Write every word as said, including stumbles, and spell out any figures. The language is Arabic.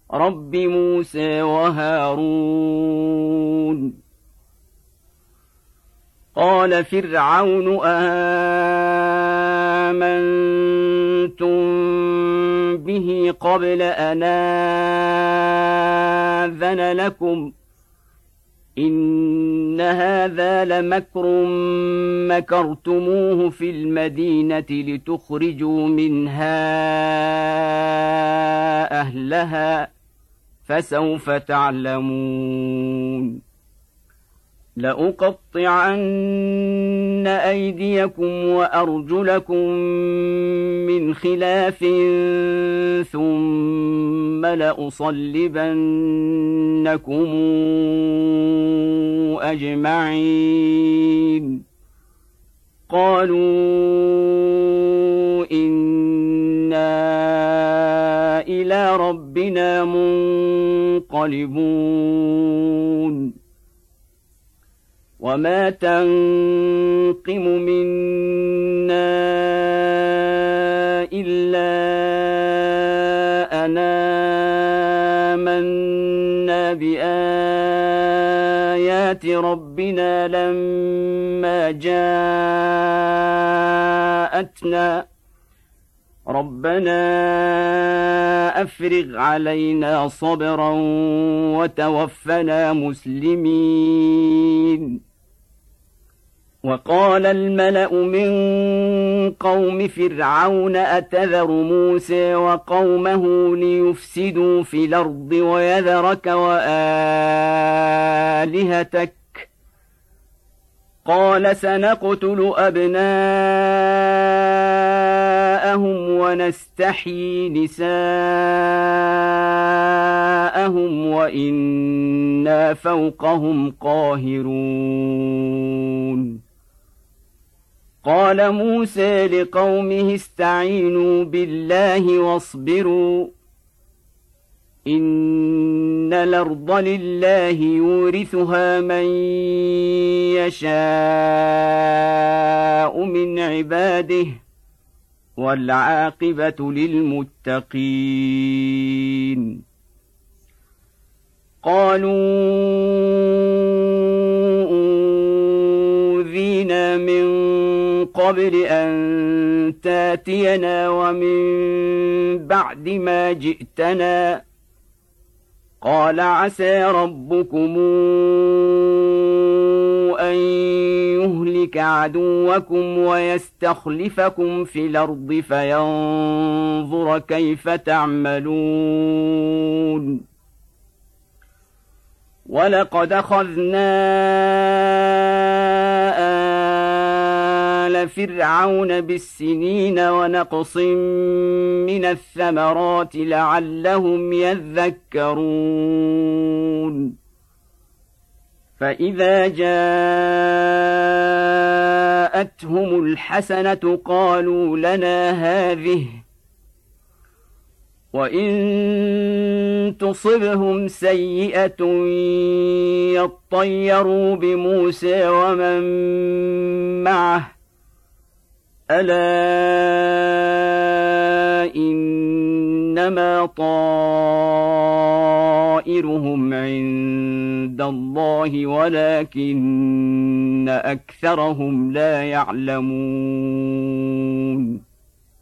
رب موسى وهارون. قال فرعون آمنتم به قبل أن آذن لكم إن هذا لمكر مكرتموه في المدينة لتخرجوا منها أهلها فسوف تعلمون. لأقطعن أيديكم وأرجلكم من خلاف ثم لأصلبنكم أجمعين. قالوا إنا إلى ربنا منقلبون. وما تنقم منا إلا أن آمنا بآيات ربنا لما جاءتنا ربنا أفرغ علينا صبرا وتوفنا مسلمين. وقال الملأ من قوم فرعون أتذر موسى وقومه ليفسدوا في الأرض ويذرك وآلهتك قال سنقتل أبناءهم ونستحيي نساءهم وإنا فوقهم قاهرون. قال موسى لقومه استعينوا بالله واصبروا إن الأرض لله يورثها من يشاء من عباده والعاقبة للمتقين. قالوا أوذينا من قبل أن تاتينا ومن بعد ما جئتنا قال عسى ربكم أن يهلك عدوكم ويستخلفكم في الأرض فينظر كيف تعملون. ولقد أخذنا آل فرعون بالسنين ونقص من الثمرات لعلهم يذكرون. فإذا جاءتهم الحسنة قالوا لنا هذه وإن تصبهم سيئة يطيروا بموسى ومن معه ألا إنما طائرهم عند الله ولكن أكثرهم لا يعلمون.